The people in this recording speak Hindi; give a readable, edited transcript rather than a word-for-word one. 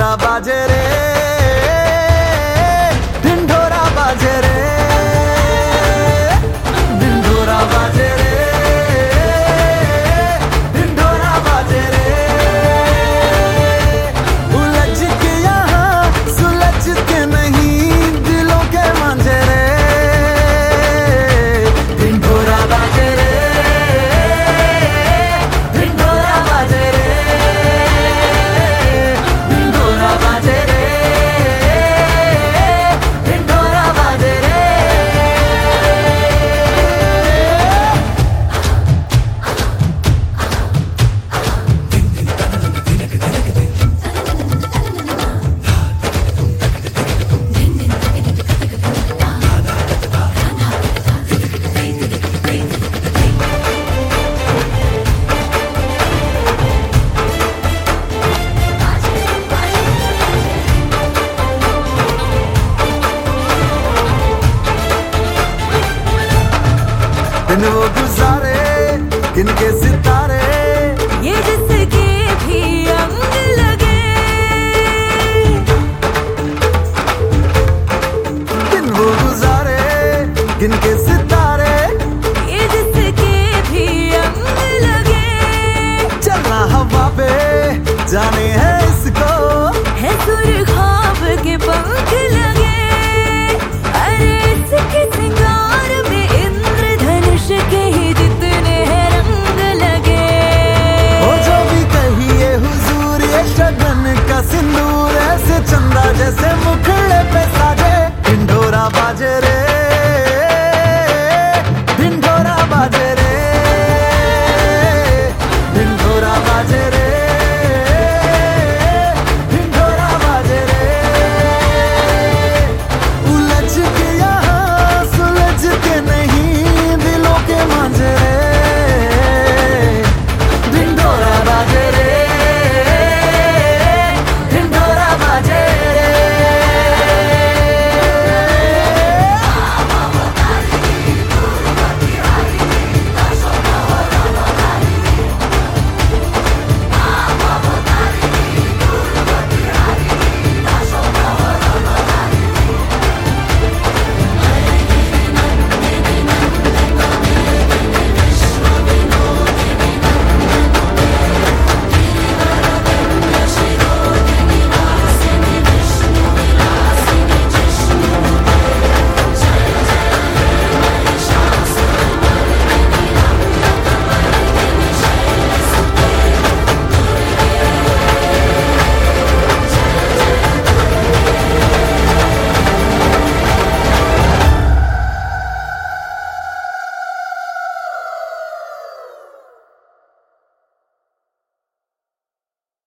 ढिंढोरा बाजे रे, ढिंढोरा बाजे रे, ढिंढोरा बाजे रे, ढिंढोरा बाजे रे। उलझ के यहाँ सुलझ के नहीं दिलों के मांझे रे, ढिंढोरा बाजे रे, ढिंढोरा बाजे रे, ढिंढोरा बाजे रे, ढिंढोरा बाजे रे। दिन वो गुजारे किनके सितारे, ये जिसके भी अंग लगे, दिन वो गुजारे किनके सितारे, ये जिसके भी अंग लगे। चलना हवा पे जाने है इसको, है सुर ख्वाब के पंख लगे। अरे इसके सिंगार में इंद्रधनुष के ही जितने हैं रंग लगे। वो जो भी कहिए हुजूर ये शगन का सिंदूर, ऐसे चंदा जैसे मुखड़े पे साजे, ढिंढोरा बाजे रे,